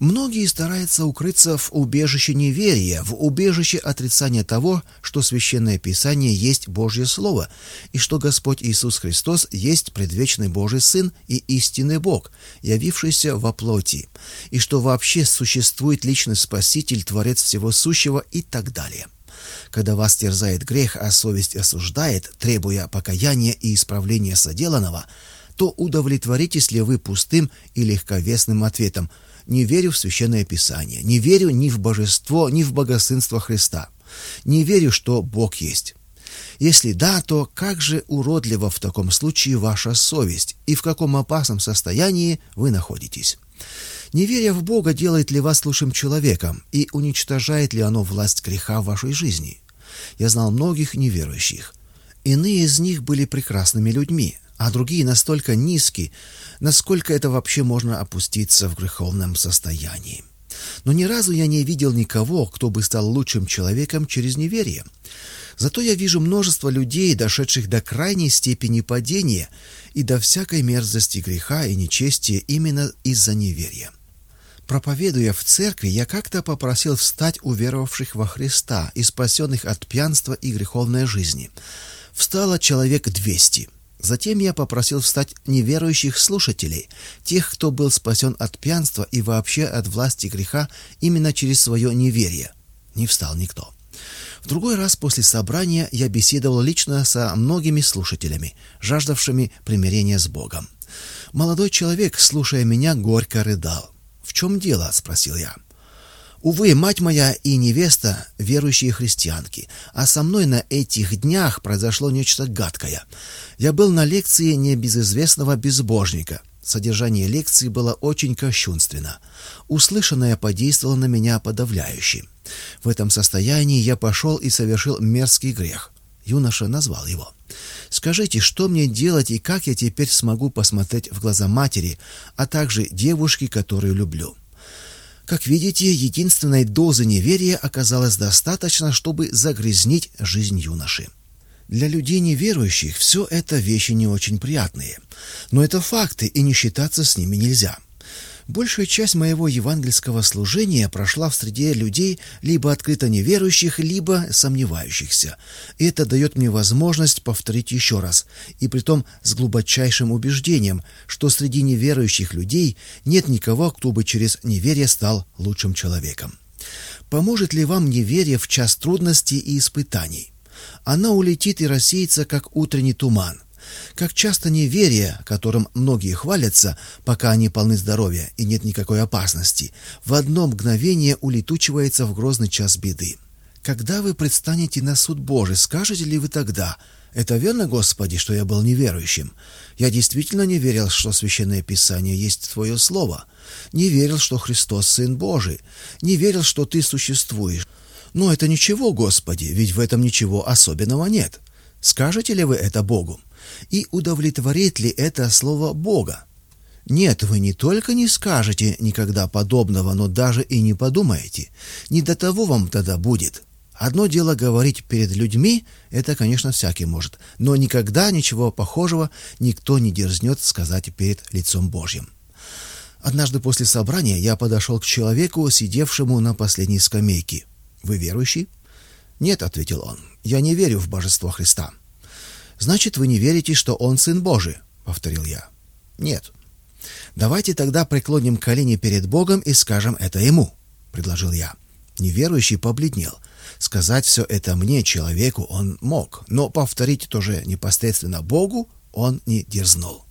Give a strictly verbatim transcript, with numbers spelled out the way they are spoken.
Многие стараются укрыться в убежище неверия, в убежище отрицания того, что Священное Писание есть Божье Слово, и что Господь Иисус Христос есть предвечный Божий Сын и истинный Бог, явившийся во плоти, и что вообще существует личный Спаситель, Творец всего сущего и так далее. Когда вас терзает грех, а совесть осуждает, требуя покаяния и исправления соделанного, то удовлетворитесь ли вы пустым и легковесным ответом: «Не верю в Священное Писание, не верю ни в божество, ни в богосынство Христа, не верю, что Бог есть». Если да, то как же уродлива в таком случае ваша совесть и в каком опасном состоянии вы находитесь? Неверие в Бога делает ли вас лучшим человеком и уничтожает ли оно власть греха в вашей жизни? Я знал многих неверующих. Иные из них были прекрасными людьми, а другие настолько низки, насколько это вообще можно опуститься в греховном состоянии. Но ни разу я не видел никого, кто бы стал лучшим человеком через неверие. Зато я вижу множество людей, дошедших до крайней степени падения и до всякой мерзости греха и нечестия именно из-за неверия. Проповедуя в церкви, я как-то попросил встать уверовавших во Христа и спасенных от пьянства и греховной жизни. Встало человек двести. Затем я попросил встать неверующих слушателей, тех, кто был спасен от пьянства и вообще от власти греха именно через свое неверие. Не встал никто. В другой раз после собрания я беседовал лично со многими слушателями, жаждавшими примирения с Богом. Молодой человек, слушая меня, горько рыдал. «В чем дело?» — спросил я. «Увы, мать моя и невеста — верующие христианки, а со мной на этих днях произошло нечто гадкое. Я был на лекции небезызвестного безбожника. Содержание лекции было очень кощунственно. Услышанное подействовало на меня подавляюще. В этом состоянии я пошел и совершил мерзкий грех». Юноша назвал его. «Скажите, что мне делать и как я теперь смогу посмотреть в глаза матери, а также девушке, которую люблю?» Как видите, единственной дозы неверия оказалось достаточно, чтобы загрязнить жизнь юноши. Для людей неверующих все это вещи не очень приятные. Но это факты, и не считаться с ними нельзя. Большая часть моего евангельского служения прошла в среде людей, либо открыто неверующих, либо сомневающихся. И это дает мне возможность повторить еще раз, и притом с глубочайшим убеждением, что среди неверующих людей нет никого, кто бы через неверие стал лучшим человеком. Поможет ли вам неверие в час трудностей и испытаний? Она улетит и рассеется, как утренний туман. Как часто неверие, которым многие хвалятся, пока они полны здоровья и нет никакой опасности, в одно мгновение улетучивается в грозный час беды. Когда вы предстанете на суд Божий, скажете ли вы тогда: «Это верно, Господи, что я был неверующим? Я действительно не верил, что Священное Писание есть Твое Слово. Не верил, что Христос Сын Божий. Не верил, что Ты существуешь. Но это ничего, Господи, ведь в этом ничего особенного нет». Скажете ли вы это Богу? И удовлетворит ли это слово Бога? Нет, вы не только не скажете никогда подобного, но даже и не подумаете. Не до того вам тогда будет. Одно дело говорить перед людьми, это, конечно, всякий может, но никогда ничего похожего никто не дерзнет сказать перед лицом Божьим. Однажды после собрания я подошел к человеку, сидевшему на последней скамейке. «Вы верующий?» «Нет», — ответил он, — «я не верю в божество Христа». «Значит, вы не верите, что Он Сын Божий?» — повторил я. «Нет». «Давайте тогда преклоним колени перед Богом и скажем это Ему», — предложил я. Неверующий побледнел. Сказать все это мне, человеку, он мог, но повторить тоже непосредственно Богу он не дерзнул.